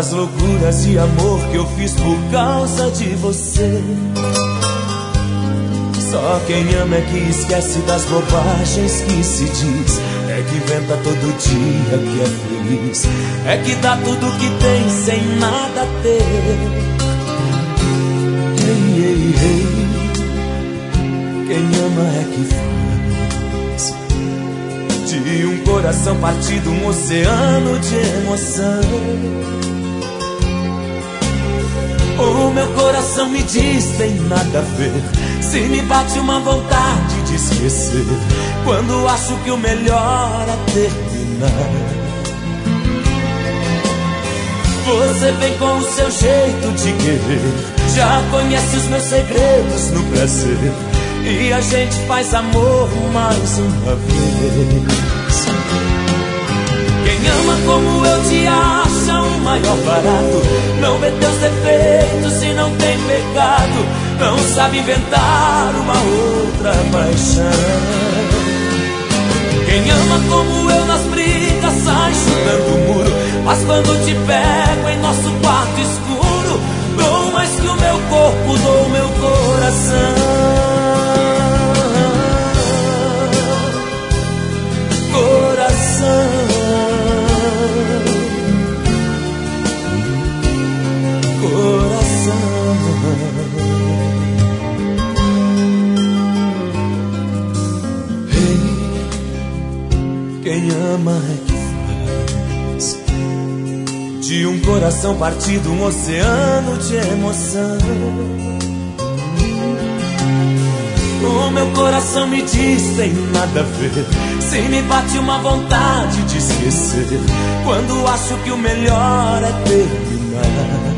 das loucuras de amor que eu fiz por causa de você. Só quem ama é que esquece das bobagens que se diz. É que inventa todo dia que é feliz. É que dá tudo que tem sem nada ter. Ei, ei, ei. Quem ama é que faz de um coração partido um oceano de emoção. O meu coração me diz tem nada a ver. Se me bate uma vontade de esquecer, quando acho que o melhor é terminar. Você vem com o seu jeito de querer, já conhece os meus segredos no prazer, e a gente faz amor mais uma vez. Quem ama como eu te acha o maior barato. Não vê teus defeitos e não tem pecado. Não sabe inventar uma outra paixão. Quem ama como eu nas brigas sai chutando o muro. Mas quando te pego em nosso quarto escuro, dou mais que o meu corpo, dou meu coração. Quem ama é que faz de um coração partido um oceano de emoção. O meu coração me diz tem nada a ver. Se me bate uma vontade de esquecer, quando acho que o melhor é terminar.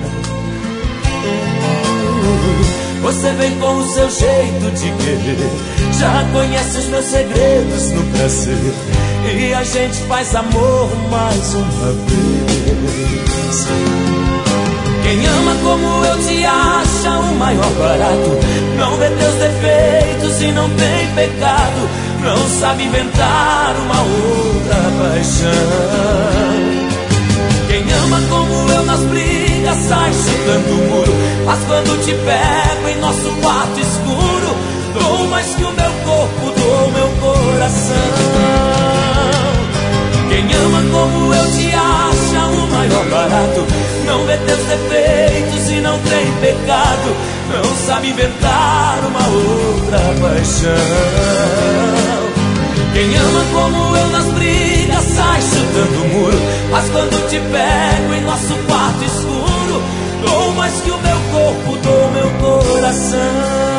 Você vem com o seu jeito de querer, já conhece os meus segredos no prazer, e a gente faz amor mais uma vez. Quem ama como eu te acha o maior barato. Não vê teus defeitos e não tem pecado. Não sabe inventar uma outra paixão. Quem ama como eu nas brigas sai chutando o muro. Mas quando te pego em nosso quarto escuro, dou mais que o meu corpo, dou meu coração. Quem ama como eu te acha o maior barato. Não vê teus defeitos e não tem pecado. Não sabe inventar uma outra paixão. Quem ama como eu nas brigas sai chutando o muro. Mas quando te pego em nosso quarto escuro, dou mais que o meu corpo, dou meu coração.